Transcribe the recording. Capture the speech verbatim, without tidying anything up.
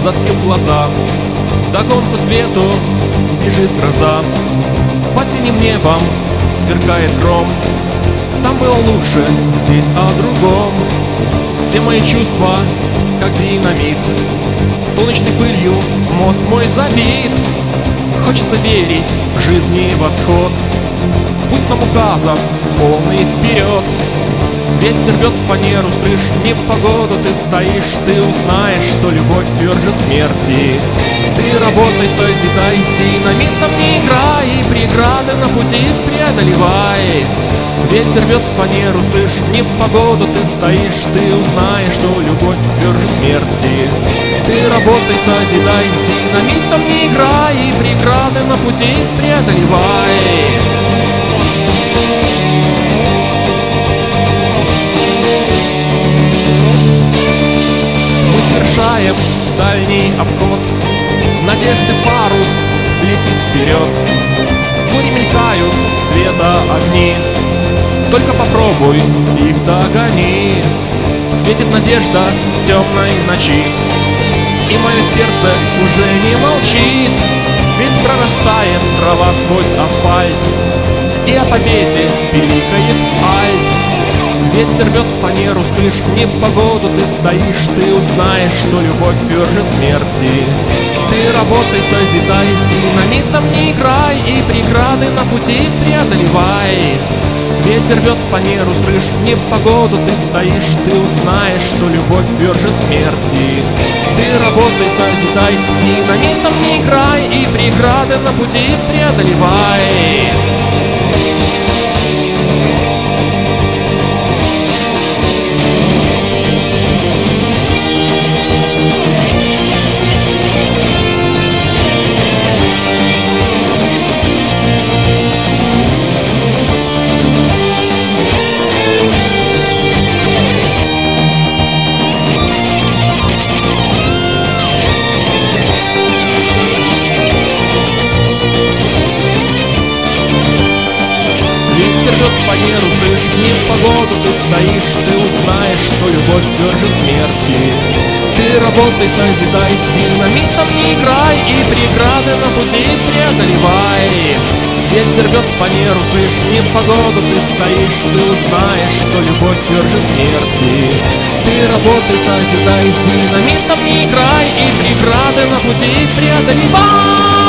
застил глаза. Вдогонку свету бежит гроза. Под синим небом сверкает гром. Там было лучше, здесь о другом. Все мои чувства, как динамит, солнечной пылью мозг мой забит. Хочется верить в жизни восход. Пусть нам указан полный вперед. Ветер рвет фанеру с крыш, непогоду ты стоишь. Ты узнаешь, что любовь тверже смерти. Ты работай, созидай, с динамитом не играй, и преграды на пути преодолевай. Ветер рвет фанеру с крыш, непогоду ты стоишь. Ты узнаешь, что любовь тверже смерти. Ты работай, созидай, с динамитом не играй, и преграды на пути преодолевай. Мы совершаем дальний обход. Надежды парус летит вперед. В море мелькают света огни. Только попробуй их догони. Светит надежда в темной ночи, и мое сердце уже не молчит. Ведь прорастает трава сквозь асфальт, и о победе пиликает альт. Ветер рвет фанеру с крыш, в непогоду ты стоишь. Ты узнаешь, что любовь тверже смерти. Ты работай, созидай, с динамитом не играй, и преграды на пути преодолевай. Ветер рвет фанеру с крыш, в непогоду ты стоишь. Ты узнаешь, что любовь тверже смерти. Ты работай, созидай, с динамитом не играй, и преграды на пути преодолевай. Рвет фанеру с крыш, в непогоду ты стоишь. Ты узнаешь, что любовь тверже смерти. Ты работай, созидай, с динамитом не играй, и преграды на пути преодолевай. Ветер рвет фанеру с крыш, в непогоду ты стоишь. Ты узнаешь, что любовь тверже смерти. Ты работай, созидай, с динамитом не играй, и преграды на пути преодолевай.